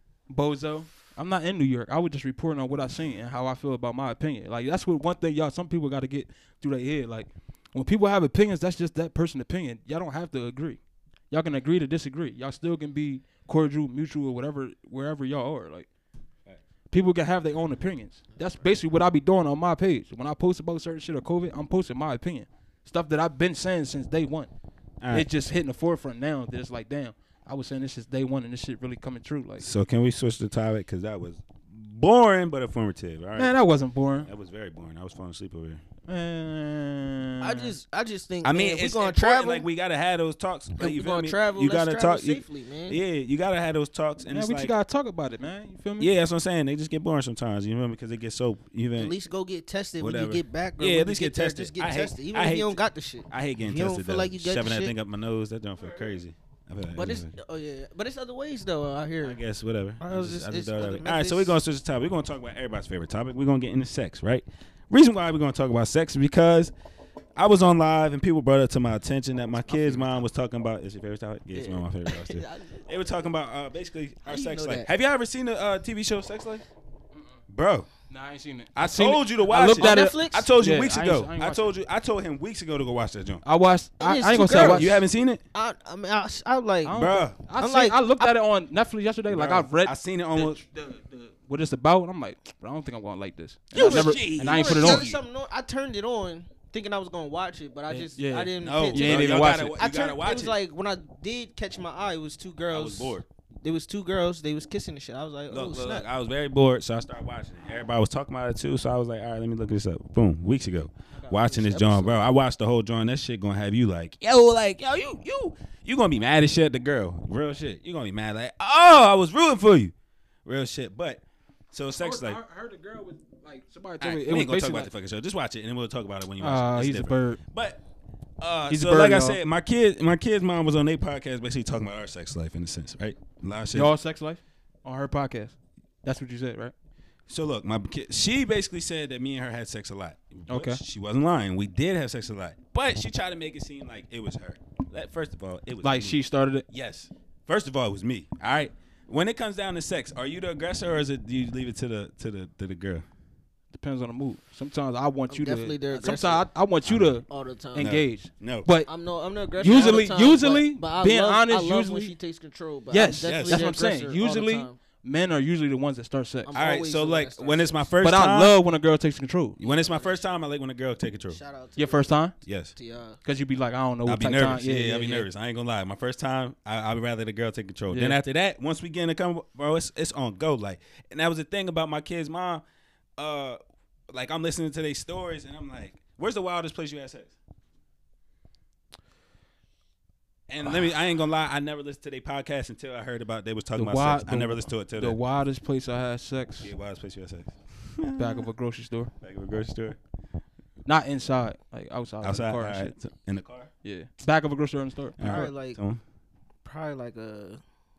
bozo. I'm not in New York. I was just reporting on what I seen and how I feel about my opinion. Like that's what one thing y'all. Some people got to get through their head. Like when people have opinions, that's just that person's opinion. Y'all don't have to agree. Y'all can agree to disagree. Y'all still can be cordial, mutual, or whatever, wherever y'all are. Like people can have their own opinions. That's basically what I be doing on my page. When I post about certain shit or COVID, I'm posting my opinion. Stuff that I've been saying since day one. All right. It's just hitting the forefront now that it's like, damn, I was saying this is day one, and this shit really coming true. Like, So can we switch the topic? Because that was boring but informative. All right. man, that wasn't boring. That was very boring. I was falling asleep over here. Man, I just, I just think. I mean, man, if it's we gonna important, travel. Like we gotta have those talks. Like, if you we feel gonna me? travel, You let's gotta travel talk. You, safely, man. yeah, you gotta have those talks. And man, it's but like, you gotta talk about it, man. You feel me? yeah, that's what I'm saying. They just get boring sometimes. You know, because they get so even. At least go get tested Whatever. when you get back. Or Yeah, when at least you get there, tested. Just get I hate- tested, even I if hate you don't to- got the shit. I hate getting If you don't tested. feel though. like you got the Shoving that shit. thing up my nose. That don't feel crazy. I feel like- But it's, oh yeah, but it's other ways though out here. I guess whatever. I I was just, just- I just it's thought other of it. All right, so we're methods. gonna switch the topic. We're gonna talk about everybody's favorite topic. We're gonna get into sex, right? Reason why we're gonna talk about sex is because I was on live and people brought it to my attention that my kid's mom was talking about. Is your favorite topic? Yeah, it's one of my favorite topics. too. They were talking about uh, basically How our you sex know life. that? Have you ever seen the uh, T V show Sex Life? Bro, Nah, I ain't seen it. I seen told it. you to I watch looked it. at On it. Netflix? I told you Yeah, weeks I ain't- ago. I ain't I watch told you. I told him weeks ago to go watch that joint. I watched. I, I It's ain't two gonna say I girls. watched. You haven't seen it, I, I mean, I, I like. I don't- Bruh. I, I'm seen, like- I looked at it on Netflix yesterday. Like Bro, I've read. I seen it the- almost. the, the, what it's about. And I'm like, bro, I don't think I'm gonna like this. And You I never, shit. and I ain't You put it wanna on. tell you something? No, I turned it on thinking I was gonna watch it, but I Yeah, just yeah. I didn't. No, pay you attention. ain't bro, even y'all watch gotta, it. You I gotta turned. watch It was like when I did catch my eye, it was two girls. I was bored. There was two girls. They was kissing and shit. I was like, oh Look, look, snap. look, I was very bored, so I started watching it. Everybody was talking about it too, so I was like, all right, let me look this up. Boom, weeks ago, watching this joint, bro. I watched the whole joint. That shit gonna have you like, yo, like, yo, you, you, you gonna be mad as shit at the girl. Real shit. You gonna be mad like, oh, I was rooting for you. Real shit. But so sex like, I heard the girl was like somebody all told right, me we it ain't was gonna talk basically about the fucking show. Just watch it, and then we'll talk about it when you watch uh, it. It's he's a different. bird. But uh, He's a so bird, like I y'all. said, my kid, my kid's mom was on their podcast, basically talking about our sex life in a sense, right? A lot of shit. Y'all sex life on her podcast. That's what you said, right? So look, my kid, she basically said that me and her had sex a lot. But Okay. She wasn't lying. We did have sex a lot, but she tried to make it seem like it was her. That first of all, it was Like me. she started it. Yes. First of all, it was me. All right. When it comes down to sex, are you the aggressor or is it do you leave it to the to the to the girl? Depends on the mood. Sometimes I want I'm you definitely to. the Sometimes I, I want you to all the time. engage. No. But I'm no, I'm no aggressor. Usually- all the time, usually, but, but I being love, honest, I love usually- when she takes control. But yes, I'm yes. definitely that's the what I'm saying. aggressor all the Usually, time. men are usually the ones that start sex. I'm All right. always So the one like that starts when it's my sex. first But time, I love when a girl takes control. when it's my first time, I like when a girl take control. Shout out to Your first time, Yes. to y'all. because you be like, I don't know I'll what be type nervous. time. Yeah, I'll be nervous. I ain't gonna lie. My first time, I, I'd rather the girl take control. Then Yeah. after that, once we get in the come, bro, it's it's on go. Like, and that was the thing about my kid's mom. Uh, like I'm listening to their stories, and I'm like, "Where's the wildest place you had sex?" And let me, I ain't gonna lie, I never listened to their podcast until I heard about they was talking The about wild- sex. I the- never listened to it till The then. wildest place I had sex, Yeah, wildest place you had sex? back of a grocery store. Back of a grocery store. Not inside, like outside, Outside, in the car all and right. shit. In the car. Yeah, back of a grocery store in the store. All Probably right. like- So, Probably like a.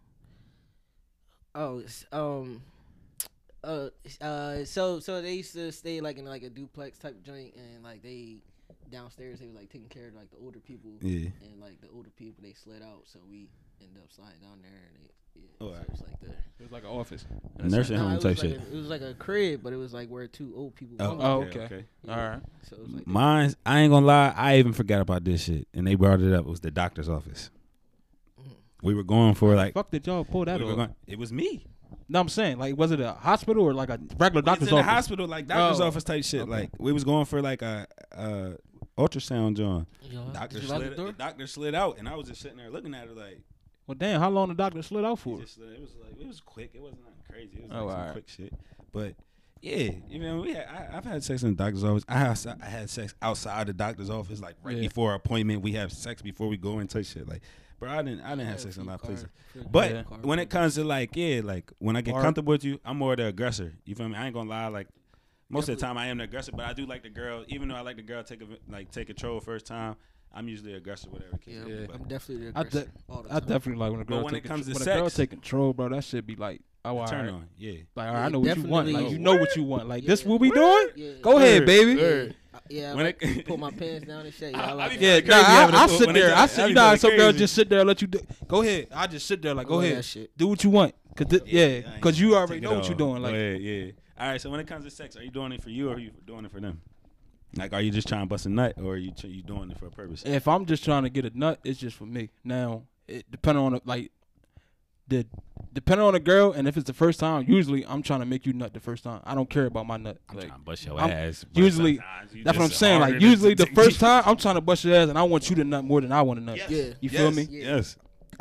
Oh, it's, um, uh, uh. So so they used to stay like in like a duplex type joint, and like they downstairs they were like taking care of like the older people, yeah. and like the older people they slid out, so we ended up sliding down there, and they. Yeah, Oh, so alright. it was like the It was like an office. A nursing Nah, home it type was like shit. A, it was like a crib, but it was like where two old people. Oh, hung. Oh, okay. okay. okay. Yeah. All right. So it was like Mine, I ain't gonna lie, I even forgot about this shit, and they brought it up. It was the doctor's office. Mhm. We were going for like, Fuck did y'all pull that we were off? going, it was me. No, I'm saying like, was it a hospital or like a regular It's doctor's in the office? hospital, like doctor's Oh. office type shit. Okay. Like we was going for like a, a ultrasound joint. Yo, Doctor did you lock the slid, door? the doctor slid out, and I was just sitting there looking at her like. Well, damn, how long the doctor slid out He for? just slid- it was like it was quick. It wasn't nothing crazy. It was Oh, like some alright. quick shit. But yeah, you know, we had, I, I've had sex in the doctor's office. I have, I had sex outside the doctor's office, like right Yeah. before our appointment. We have sex before we go into shit. Like, bro, I didn't, I didn't have Yeah, sex in a few lot of places. car- But Yeah. car- when it comes to like, yeah, like when I get Art. comfortable with you, I'm more the aggressor. You feel me? I ain't gonna lie. Like most of the time, I am the aggressor, but I do like the girl. Even though I like the girl take a, like take control first time, I'm usually the aggressor. Whatever. the case Yeah, may be. Yeah. But I'm definitely the I aggressor de- all the I time. definitely like when a girl when take it comes contro- to when a girl sex- take control, bro. That shit be like, oh, all turn right. on, yeah. Like, all right, Yeah, I know what you want. Like, definitely. you know what you want. Like, this Yeah. what we doing? Yeah. Go ahead, Word, baby. word. Uh, Yeah, When like, it- put my pants down and shit. I- Yeah, I I like be that. Yeah, feeling nah, crazy I, having I to put- sit when they there. do I that. sit. I You be know how feeling some girls crazy. just sit there and let you do. Go ahead. I just sit there like, I go love ahead, that shit. do what you want. Cause thi- yeah, I ain't cause you gonna already take know it what you're all. doing. Go Like, ahead, yeah. All right. So when it comes to sex, are you doing it for you or are you doing it for them? Like, are you just trying to bust a nut or are you ch- you doing it for a purpose? if I'm just trying to get a nut, it's just for me. Now, it depending on the, like the depending on the girl, and if it's the first time, usually I'm trying to make you nut the first time. I don't care about my nut. I'm Like, trying to bust your I'm- ass. but usually- sometimes you that's what I'm just saying. harder Like, to- usually the to- first time I'm trying to bust your ass, and I want you to nut more than I want to nut. Yes. Yeah. You Yes. feel me? Yeah. Yes.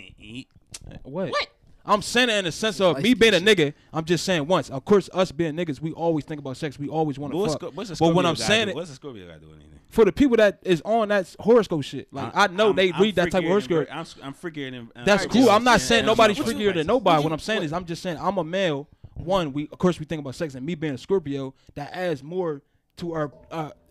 ain't eat. What? What? I'm saying it in the sense of Light me being a skin shit. nigga. I'm just saying once. Of course, us being niggas, we always think about sex. We always want to What's, fuck. Sc- what's a But when Scorpio I'm guy saying do? it, What's a Scorpio got to do with anything? for the people that is on that horoscope shit, like I, know I'm- they I'm read that type of freakier than horoscope. ver- I'm, I'm freakier than. uh, That's I'm cool. just I'm not saying saying that nobody's I'm- freakier than I'm- nobody. Would What you- I'm saying is, I'm just saying I'm a male. One, we of course we think about sex, and me being a Scorpio, that adds more to our uh,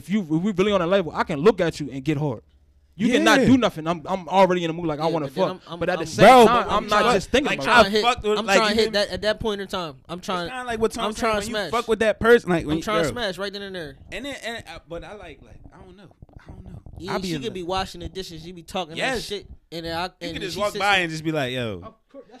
if you if we really on a level, I can look at you and get hard. You Yeah. cannot do nothing. I'm I'm already in the mood like I Yeah, want to but then fuck. I'm- I'm- but at the I'm- same Bro, time, but I'm I'm not trying- just thinking like, about how it. trying to hit, fucked with- I'm like, trying to you hit feel that at that point in time. I'm trying. It's kind of like what Tom I'm saying, trying when to you smash. fuck with that person, like when I'm you, trying to yo. smash right then and there. And then, and uh, but I like, like I don't know, I don't know. Yeah, I be she in could the- be washing the dishes. She be talking Yes. that shit, and then I You and can then just she walk sits by in- and just be like, yo, Of course, that's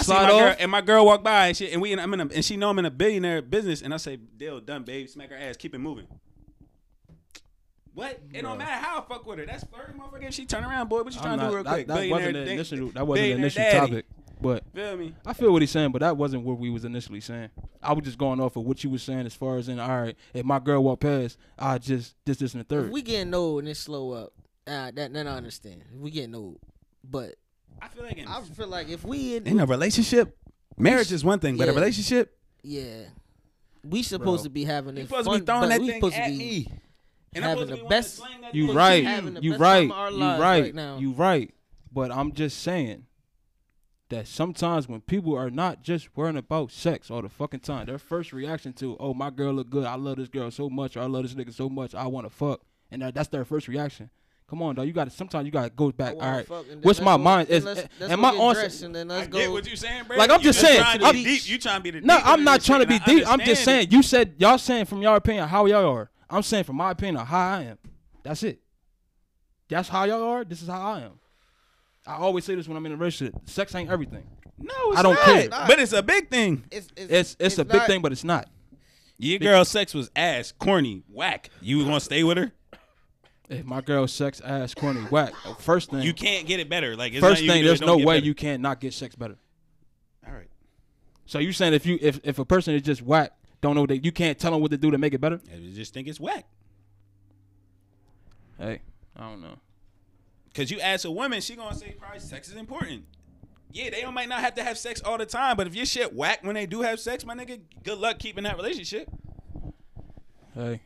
I see slide my girl, off. and my girl walk by and she and we and I'm in a, and she know I'm in a billionaire business, and I say, "Deal done, babe. Smack her ass. Keep it moving." What? It don't matter how I fuck with her. That's flirty, motherfucker. If she turn around, boy, what you trying I'm to do not- real that, quick? that wasn't the Billionaire initial. da- That wasn't the billionaire initial daddy. topic. But Feel me? I feel what he's saying, but that wasn't what we was initially saying. I was just going off of what you were saying as far as in, all right, if my girl walk past, I just this, this, and the third. If we getting old and it slow up, uh, that then I understand. If we getting old, but I feel like in, I feel like if we in, in a relationship, marriage is one thing, but a Yeah. relationship, yeah, we supposed Bro. to be having you this supposed fun, to be throwing but that we thing supposed to at be me. And I'm having supposed to the be wanting to best- sling that You thing. right, having the you best right, time of our you lives right, right now. you right. But I'm just saying that sometimes when people are not just worrying about sex all the fucking time, their first reaction to, oh, my girl look good, I love this girl so much, or I love this nigga so much, I want to fuck, and that, that's their first reaction. Come on, dog. You got to. Sometimes you got to go back. All right. What's my mind? Is am I on? And then let's I go. get what you saying, bro. Like, I'm You just saying, trying to I'm- be deep. You trying to be the No, deep I'm end not of this trying to shit, be and I deep. I'm just understand saying. it. You said y'all saying from your opinion how y'all are. I'm saying from my opinion how I am. That's it. That's how y'all are. This is how I am. I always say this when I'm in a relationship. Sex ain't everything. No, it's I don't not. care. But it's a big thing. It's it's, It's it's, a big not- thing, but it's not. Your girl's sex was ass, corny, whack. You gonna stay with her? If my girl's sex ass corny whack, first thing, You can't get it better. Like it's first nothing you can thing, do there's that no don't get way better. you can't not get sex better. All right. So you saying if you if, if a person is just whack, don't know that you can't tell them what to do to make it better? I just think it's whack. Hey, I don't know. Cause you ask a woman, she gonna say probably sex is important. Yeah, they don't might not have to have sex all the time, but if your shit whack when they do have sex, my nigga, good luck keeping that relationship. Hey,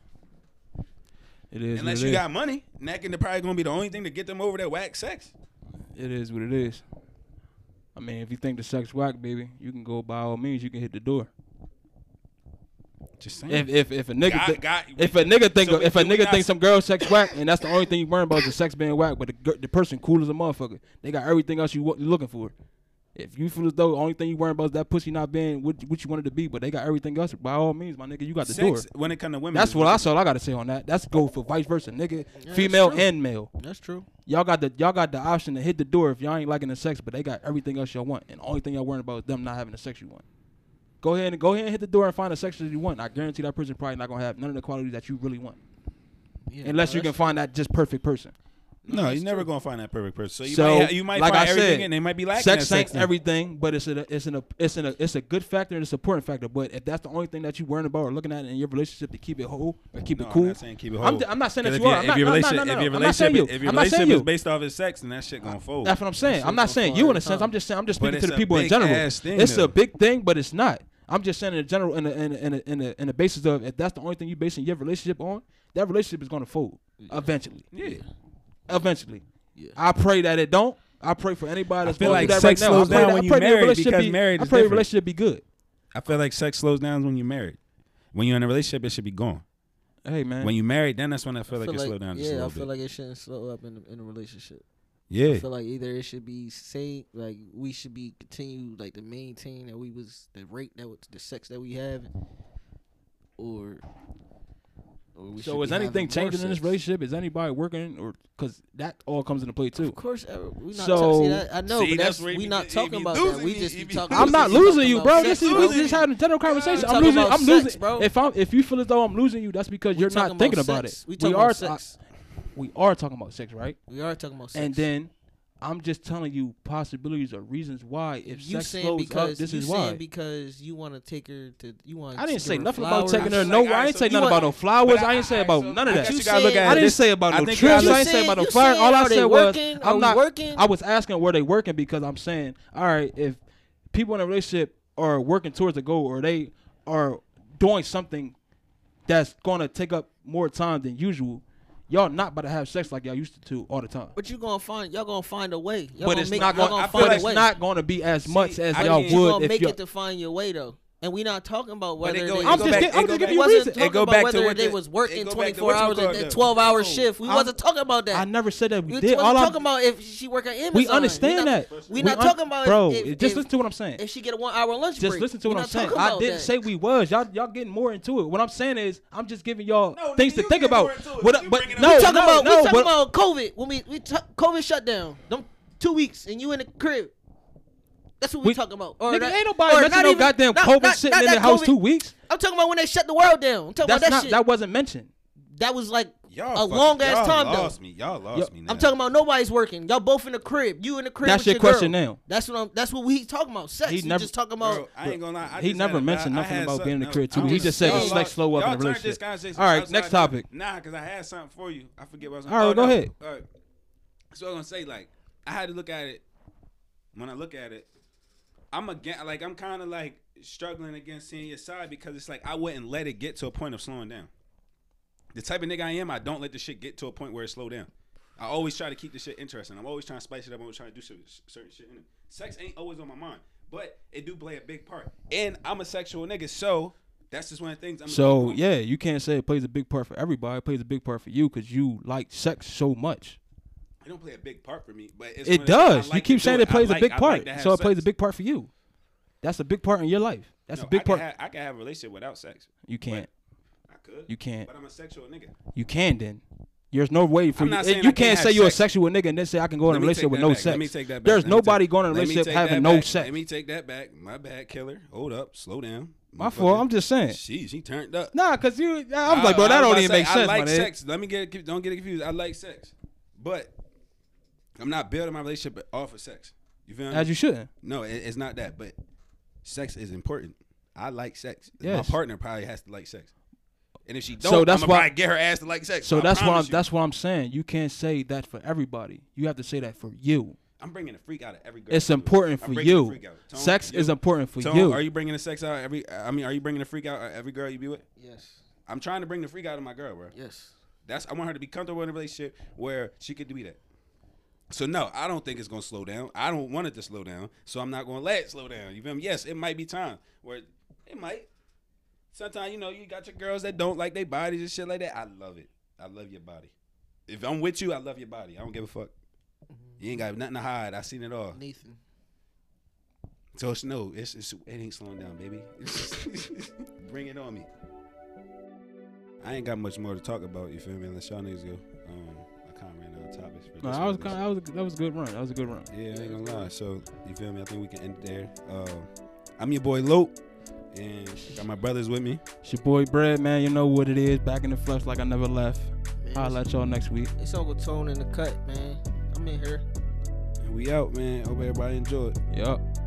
it is. Unless what you it is. got money, and that can probably gonna be the only thing to get them over that whack sex. It is what it is. I mean, if you think the sex whack, baby, you can go by all means. You can hit the door. Just saying. If if if a nigga God- thi- God- if a nigga think so if a do we nigga not- thinks some girl sex whack and that's the only thing you worrying about is the sex being whack, but the gir- the person cool as a motherfucker, they got everything else you wa- you looking for. If you feel as though the only thing you worrying about is that pussy not being what, what you wanted to be, but they got everything else, by all means, my nigga, you got the door. sex, when it come to women, That's is what I saw. I got to say on that. That's go for vice versa, nigga, that's female true. and male. That's true. Y'all got the y'all got the option to hit the door if y'all ain't liking the sex, but they got everything else y'all want, and the only thing y'all worrying about is them not having the sex you want. Go ahead and go ahead and hit the door and find the sex that you want. I guarantee that person probably not gonna have none of the qualities that you really want, Yeah, unless no, you can that's- find that just perfect person. No, that's you're never true. gonna find that perfect person. So you So, might ha- you might like find I everything, said, and they might be lacking Sex that ain't sex. then. everything, but it's a it's an it's an it's a good factor and a supporting factor. But if that's the only thing that you worrying about or looking at in your relationship to keep it whole or keep No, it cool, I'm not saying keep it I'm, whole. I'm not saying that 'Cause you if are. your- I'm if not, your no, no, relationship, no, no, if your I'm not saying relationship, you. if your I'm not saying relationship you. is based off his sex, then that shit gonna fold. That's what I'm saying. That I'm not shit saying gonna you fall in a every sense. time. I'm just saying. I'm just But speaking to it's the a people in big general. ass thing, It's though. a big thing, but it's not. I'm just saying in general, in a, in a, in a, in a, in a basis of if that's the only thing you basing your relationship on, that relationship is gonna fold eventually. Yeah. Eventually. Yeah. I pray that it don't. I pray for anybody that's feel going like through that sex right now. slows I pray down that, when I you pray that your married relationship because be, married I is pray your different. relationship be good. I feel like sex slows down when you're married. When you're in a relationship, it should be gone. Hey man. When you're married, then that's when I feel like I it feel slow down just a yeah, I little feel bit. like it shouldn't slow up in a, in a relationship. Yeah. I feel like either it should be same, like we should be continue like to maintain that we was the rate that was the sex that we have, or. or we should so is be having anything more changing in this sex. relationship? Is anybody working or because that all comes into play too? Of course, uh, we not So- talking. See, that, I know, See, but that's that's, where he we be- not he talking be about losing that. We me. just He be be talking. I'm we not just be losing talking you, about bro. sex, This is bro. we just having a general conversation. We I'm talking losing. about I'm sex, losing, bro. If I'm if you feel as though I'm losing you, that's because We you're talking not thinking about about sex. it. We talking are about sex. we are talking about sex, right? We are talking about sex. And then I'm just telling you possibilities or reasons why if you sex saying slows because up, this you is saying why. because you want to take her to you want. I didn't to say give her nothing flowers. about taking her. I feel No, like, I alright, ain't so say you nothing want- about no flowers. but I ain't say alright, about so none of I that. guess You you gotta look saying- at I it didn't this- say about I no think trips. you gotta I look- ain't say You about no saying- flowers. you All I saying, said are they was working? Are I'm we not. working? I was asking were they working because I'm saying, all right, if people in a relationship are working towards a goal or they are doing something that's gonna take up more time than usual, y'all not about to have sex like y'all used to all the time. But you gonna find y'all gonna find a way. Y'all But gonna it's make, not y'all going. gonna I feel find like a way. it's not going to be as much as I y'all mean, you would gonna if make y'all. it to find your way though. And we not talking about But whether it go- they, it I'm go just back- gi- it I'm go just back- giving you wasn't reason. talking It go about back to whether what they the- was it working go back to twenty-four what you hours call and the- that twelve hour shift. We I'm- wasn't talking about that. I never said that we We did. wasn't All talking I'm, about if she work at Amazon. we understand we not, that. We We not un- talking about bro. if, just if, listen to what I'm saying. if she get a one hour lunch Just break. listen to We what I'm not saying. talking I about didn't that. say we was. Y'all y'all getting more into it. What I'm saying is I'm just giving y'all No, things nigga, to you think get about. more into it. What, You but bring it up. no, we talking no, about no. we talking but- about COVID when we we t- COVID shut down. Them two weeks and you in the crib. That's what we, We- talking about. Or Nigga, that- ain't nobody or mentioning not no even- goddamn not- COVID not- sitting not in that the house COVID. two weeks. I'm talking about when they shut the world down. I'm talking That's about that not. shit. That wasn't mentioned. That was like Y'all a fucking- long ass y'all time lost though. me. Y'all lost Yo, me. Now. I'm talking about nobody's working. Y'all both in the crib. You in the crib. That's with your question girl. now. That's what I'm. That's what we talking about. Sex. He He never- just talking about. Bro, I ain't gonna lie. I He just never had a mentioned bad- I nothing had about some- being in the no, crib, too. I He don't just know. said the Y'all sex lost- slow up in y'all a turned relationship. this conversation All right, outside next the- topic. Nah, because I had something for you. I forget what I was. All right, oh, go no. ahead. All right. So I'm gonna say like I had to look at it. When I look at it, I'm again like I'm kind of like struggling against seeing your side because it's like I wouldn't let it get to a point of slowing down. The type of nigga I am, I don't let the shit get to a point where it slow down. I always try to keep the shit interesting. I'm always trying to spice it up. I'm always trying to do certain, certain shit in it. Sex ain't always on my mind, but it do play a big part. And I'm a sexual nigga, so that's just one of the things. I'm So yeah, you can't say it plays a big part for everybody. It plays a big part for you because you like sex so much. It don't play a big part for me, but it's one It of the things I does. like You keep to do saying it plays I like- a big I part, like to have so it plays a sex. big part for you. That's a big part in your life. That's No, a big I can part. Have, I can have a relationship without sex. You can't. I could. You can't. But I'm a sexual nigga. You can then. There's no way for I'm you. not and saying you I can't can't have say you're a sex. sexual nigga and then say I can go in a Let me relationship take with that no back. sex. Let me take that back. There's Let me nobody take- going in a let me relationship take having that no back. sex. Let me take that back. My bad, killer. Hold up. Slow down. My fault. I'm just saying. She, she turned up. Nah, cause you. I'm like, bro, that I was don't about even to make say, sense, I like my nigga. sex. Let me get don't get it confused. I like sex, but I'm not building my relationship off of sex. You feel me? As you shouldn't. No, it, it's not that. But sex is important. I like sex. Yes. My partner probably has to like sex. And if she don't, So that's I'm gonna why- probably get her ass to like sex. So I that's what I'm. promise you. That's what I'm saying. You can't say that for everybody. You have to say that for you. I'm bringing a freak out of every girl. It's important I'm for bringing a you. freak out. Tone, Sex you? is important for Tone, you. Are you bringing the sex out every? I mean, are you bringing a freak out of every girl you be with? Yes. I'm trying to bring the freak out of my girl, bro. Yes. That's I want her to be comfortable in a relationship where she could do that. So no, I don't think it's gonna slow down. I don't want it to slow down, so I'm not gonna let it slow down. You feel me? Yes, it might be time where it might. Sometimes you know you got your girls that don't like their bodies and shit like that. I love it. I love your body. If I'm with you, I love your body. I don't give a fuck. You ain't got nothing to hide. I seen it all. Nathan. So it's no, it's, it's it ain't slowing down, baby. Bring it on me. I ain't got much more to talk about. You feel me? Unless y'all niggas go. Um, I kind of ran out of topics for No, this I was one. kind. That was. That was a good run. That was a good run. Yeah, I ain't gonna lie. So you feel me? I think we can end it there. Uh, I'm your boy Lope, and got my brothers with me. It's your boy Bread, man. You know what it is. Back in the flesh like I never left. Man, I'll let y'all next week. It's Uncle Tone in the cut, man. I'm in here. And we out, man. Hope everybody enjoyed. Yup.